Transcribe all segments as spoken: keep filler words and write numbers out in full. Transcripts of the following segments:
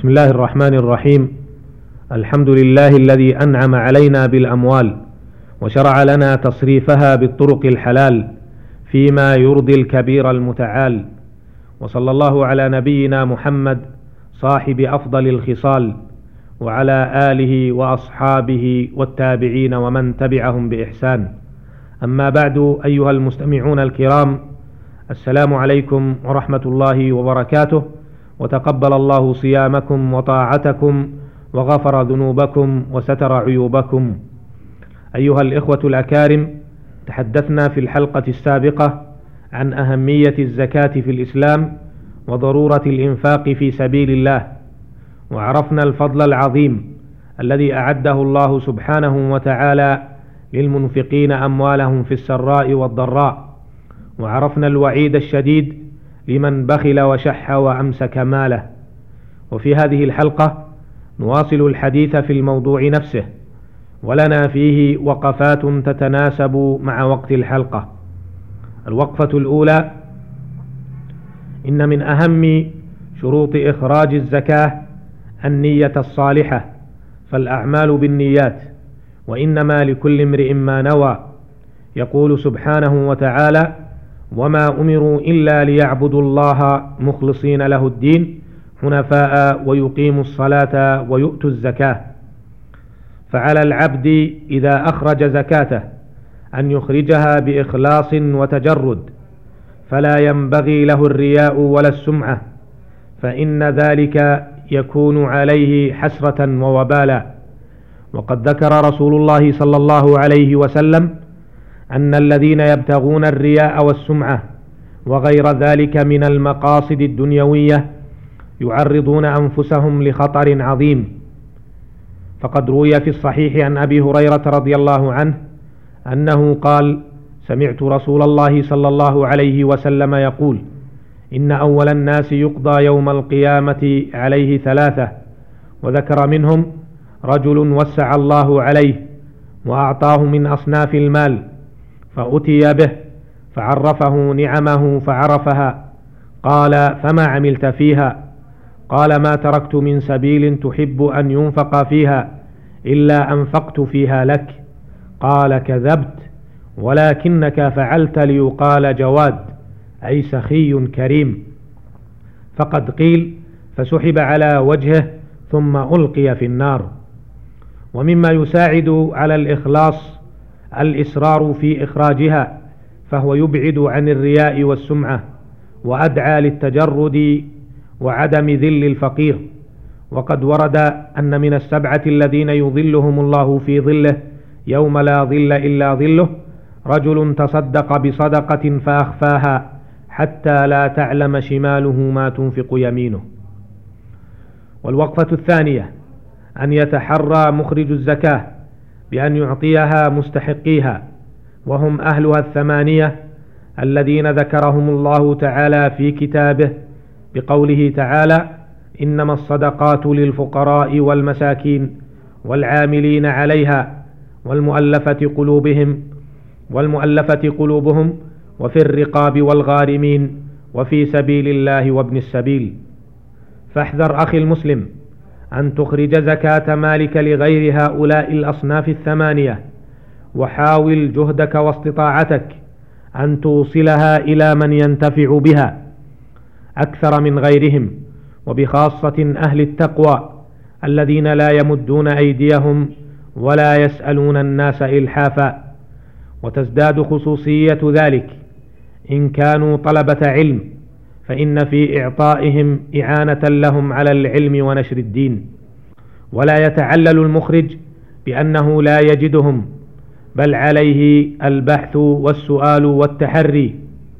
بسم الله الرحمن الرحيم. الحمد لله الذي أنعم علينا بالأموال وشرع لنا تصريفها بالطرق الحلال فيما يرضي الكبير المتعال، وصلى الله على نبينا محمد صاحب أفضل الخصال وعلى آله وأصحابه والتابعين ومن تبعهم بإحسان. أما بعد، أيها المستمعون الكرام، السلام عليكم ورحمة الله وبركاته، وتقبل الله صيامكم وطاعتكم وغفر ذنوبكم وستر عيوبكم. أيها الإخوة الأكارم، تحدثنا في الحلقة السابقة عن أهمية الزكاة في الإسلام وضرورة الإنفاق في سبيل الله، وعرفنا الفضل العظيم الذي أعده الله سبحانه وتعالى للمنفقين أموالهم في السراء والضراء، وعرفنا الوعيد الشديد لمن بخل وشح وأمسك ماله. وفي هذه الحلقة نواصل الحديث في الموضوع نفسه، ولنا فيه وقفات تتناسب مع وقت الحلقة. الوقفة الأولى: إن من أهم شروط إخراج الزكاة النية الصالحة، فالأعمال بالنيات، وإنما لكل امرئ ما نوى. يقول سبحانه وتعالى: وما أمروا إلا ليعبدوا الله مخلصين له الدين حنفاء ويقيموا الصلاة ويؤتوا الزكاة. فعلى العبد إذا أخرج زكاته أن يخرجها بإخلاص وتجرد، فلا ينبغي له الرياء ولا السمعة، فإن ذلك يكون عليه حسرة ووبالا. وقد ذكر رسول الله صلى الله عليه وسلم أن الذين يبتغون الرياء والسمعة وغير ذلك من المقاصد الدنيوية يعرضون أنفسهم لخطر عظيم. فقد روي في الصحيح عن أبي هريرة رضي الله عنه أنه قال: سمعت رسول الله صلى الله عليه وسلم يقول: إن أول الناس يقضى يوم القيامة عليه ثلاثة، وذكر منهم رجل وسع الله عليه وأعطاه من أصناف المال، فأتي به فعرفه نعمه فعرفها، قال: فما عملت فيها؟ قال: ما تركت من سبيل تحب أن ينفق فيها إلا أنفقت فيها لك. قال: كذبت، ولكنك فعلت ليقال جواد، أي سخي كريم. فقد قيل: فسحب على وجهه ثم ألقي في النار. ومما يساعد على الإخلاص الإصرار في إخراجها، فهو يبعد عن الرياء والسمعة، وأدعى للتجرد وعدم ذل الفقير. وقد ورد أن من السبعة الذين يظلهم الله في ظله يوم لا ظل إلا ظله رجل تصدق بصدقة فأخفاها حتى لا تعلم شماله ما تنفق يمينه. والوقفة الثانية: أن يتحرى مخرج الزكاة بأن يعطيها مستحقيها، وهم أهلها الثمانية الذين ذكرهم الله تعالى في كتابه بقوله تعالى: إنما الصدقات للفقراء والمساكين والعاملين عليها والمؤلفة قلوبهم والمؤلفة قلوبهم وفي الرقاب والغارمين وفي سبيل الله وابن السبيل. فاحذر أخي المسلم أن تخرج زكاة مالك لغير هؤلاء الأصناف الثمانية، وحاول جهدك واستطاعتك أن توصلها إلى من ينتفع بها أكثر من غيرهم، وبخاصة أهل التقوى الذين لا يمدون أيديهم ولا يسألون الناس إلحافا. وتزداد خصوصية ذلك إن كانوا طلبة علم، فإن في إعطائهم إعانة لهم على العلم ونشر الدين. ولا يتعلل المخرج بأنه لا يجدهم، بل عليه البحث والسؤال والتحري،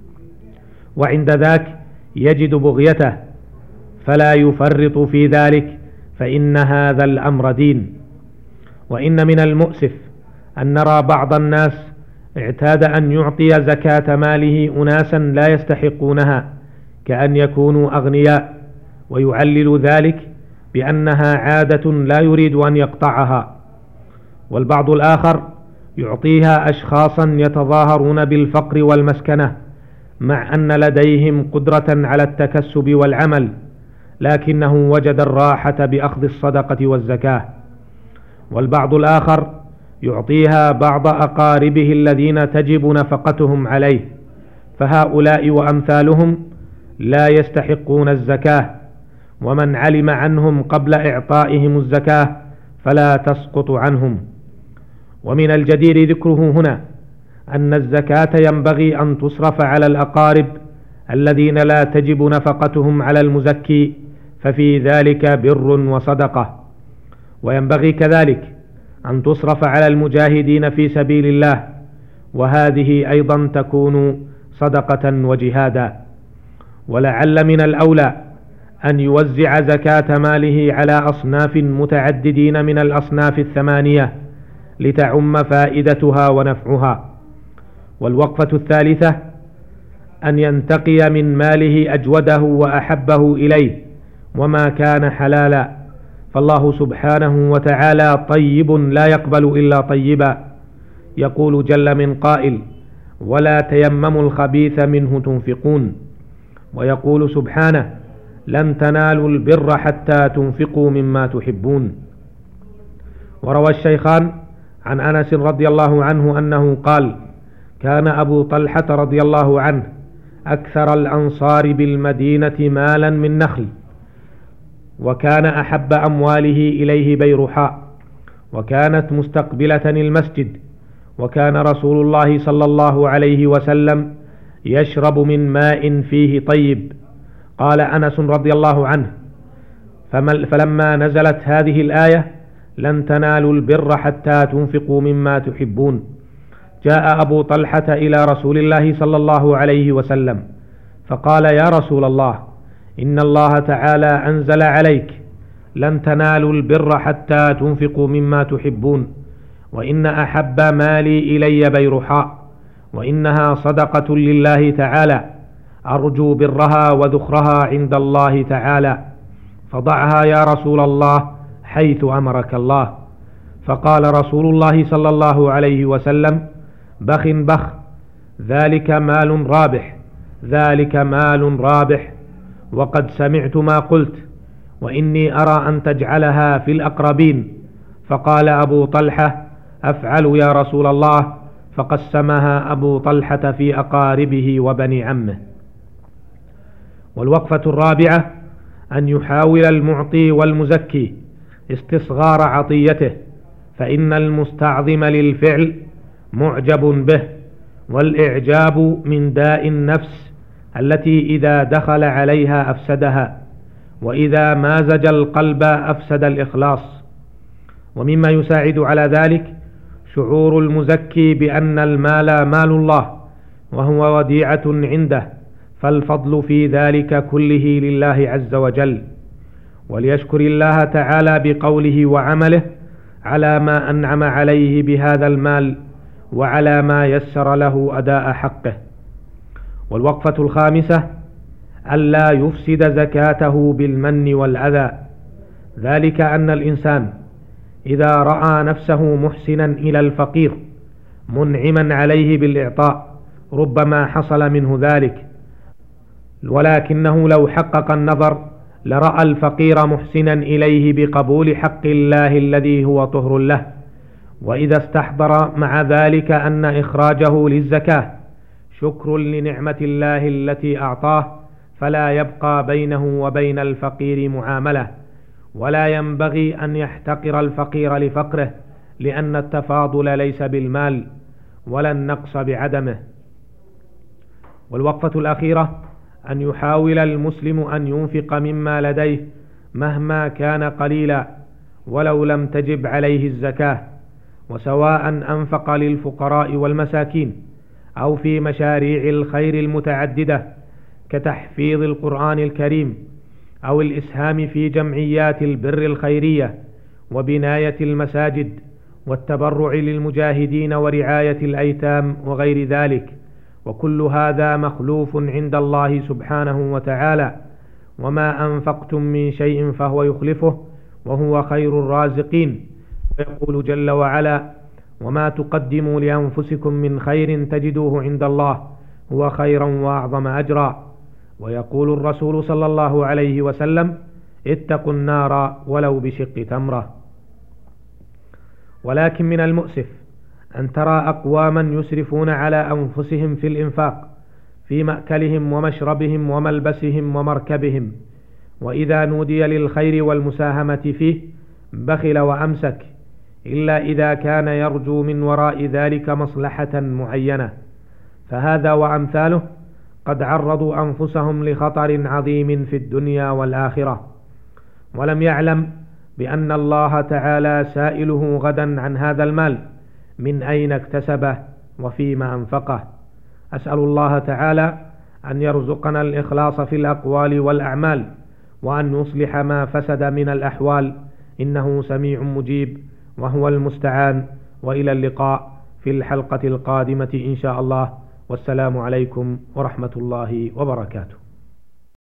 وعند ذاك يجد بغيته، فلا يفرط في ذلك، فإن هذا الأمر دين. وإن من المؤسف أن نرى بعض الناس اعتاد أن يعطي زكاة ماله أناسا لا يستحقونها كأن يكونوا أغنياء، ويعلل ذلك بأنها عادة لا يريد أن يقطعها. والبعض الآخر يعطيها أشخاصا يتظاهرون بالفقر والمسكنة، مع أن لديهم قدرة على التكسب والعمل، لكنه وجد الراحة بأخذ الصدقة والزكاة. والبعض الآخر يعطيها بعض أقاربه الذين تجب نفقتهم عليه، فهؤلاء وأمثالهم لا يستحقون الزكاة، ومن علم عنهم قبل إعطائهم الزكاة فلا تسقط عنهم. ومن الجدير ذكره هنا أن الزكاة ينبغي أن تصرف على الأقارب الذين لا تجب نفقتهم على المزكي، ففي ذلك بر وصدقة. وينبغي كذلك أن تصرف على المجاهدين في سبيل الله، وهذه أيضا تكون صدقة وجهادا. ولعل من الأولى أن يوزع زكاة ماله على أصناف متعددين من الأصناف الثمانية لتعم فائدتها ونفعها. والوقفة الثالثة أن ينتقي من ماله أجوده وأحبه إليه وما كان حلالا، فالله سبحانه وتعالى طيب لا يقبل إلا طيبا. يقول جل من قائل: ولا تيمموا الخبيث منه تنفقون. ويقول سبحانه: لن تنالوا البر حتى تنفقوا مما تحبون. وروى الشيخان عن أنس رضي الله عنه أنه قال: كان أبو طلحة رضي الله عنه أكثر الأنصار بالمدينة مالا من نخل، وكان أحب أمواله إليه بيرحاء، وكانت مستقبلة المسجد، وكان رسول الله صلى الله عليه وسلم يشرب من ماء فيه طيب. قال أنس رضي الله عنه: فلما نزلت هذه الآية لن تنالوا البر حتى تنفقوا مما تحبون، جاء أبو طلحة إلى رسول الله صلى الله عليه وسلم فقال: يا رسول الله، إن الله تعالى أنزل عليك: لن تنالوا البر حتى تنفقوا مما تحبون، وإن أحب مالي إلي بيرحاء، وإنها صدقة لله تعالى، أرجو برها وذخرها عند الله تعالى، فضعها يا رسول الله حيث أمرك الله. فقال رسول الله صلى الله عليه وسلم: بخ بخ، ذلك مال رابح، ذلك مال رابح، وقد سمعت ما قلت، وإني أرى أن تجعلها في الأقربين. فقال أبو طلحة: أفعل يا رسول الله. فقسمها أبو طلحة في أقاربه وبني عمه. والوقفة الرابعة أن يحاول المعطي والمزكي استصغار عطيته، فإن المستعظم للفعل معجب به، والإعجاب من داء النفس التي إذا دخل عليها أفسدها، وإذا مازج القلب أفسد الإخلاص. ومما يساعد على ذلك شعور المزكي بأن المال مال الله وهو وديعة عنده، فالفضل في ذلك كله لله عز وجل، وليشكر الله تعالى بقوله وعمله على ما أنعم عليه بهذا المال وعلى ما يسر له أداء حقه. والوقفة الخامسة ألا يفسد زكاته بالمن والأذى، ذلك أن الإنسان إذا رأى نفسه محسنا إلى الفقير منعما عليه بالإعطاء ربما حصل منه ذلك، ولكنه لو حقق النظر لرأى الفقير محسنا إليه بقبول حق الله الذي هو طهر له. وإذا استحضر مع ذلك أن إخراجه للزكاة شكر لنعمة الله التي أعطاه، فلا يبقى بينه وبين الفقير معاملة، ولا ينبغي أن يحتقر الفقير لفقره، لأن التفاضل ليس بالمال ولا النقص بعدمه. والوقفة الأخيرة أن يحاول المسلم أن ينفق مما لديه مهما كان قليلا ولو لم تجب عليه الزكاة، وسواء أنفق للفقراء والمساكين أو في مشاريع الخير المتعددة كتحفيظ القرآن الكريم أو الإسهام في جمعيات البر الخيرية وبناية المساجد والتبرع للمجاهدين ورعاية الأيتام وغير ذلك، وكل هذا مخلوف عند الله سبحانه وتعالى، وما أنفقتم من شيء فهو يخلفه وهو خير الرازقين. ويقول جل وعلا: وما تقدموا لأنفسكم من خير تجدوه عند الله هو خيرا وأعظم أجرا. ويقول الرسول صلى الله عليه وسلم: اتقوا النار ولو بشق تمرة. ولكن من المؤسف أن ترى أقواما يسرفون على أنفسهم في الإنفاق في مأكلهم ومشربهم وملبسهم ومركبهم، وإذا نودي للخير والمساهمة فيه بخل وأمسك، إلا إذا كان يرجو من وراء ذلك مصلحة معينة، فهذا وأمثاله قد عرضوا أنفسهم لخطر عظيم في الدنيا والآخرة، ولم يعلم بأن الله تعالى سائله غدا عن هذا المال من أين اكتسبه وفيما أنفقه. أسأل الله تعالى أن يرزقنا الإخلاص في الأقوال والأعمال، وأن يصلح ما فسد من الأحوال، إنه سميع مجيب وهو المستعان. وإلى اللقاء في الحلقة القادمة إن شاء الله، والسلام عليكم ورحمة الله وبركاته.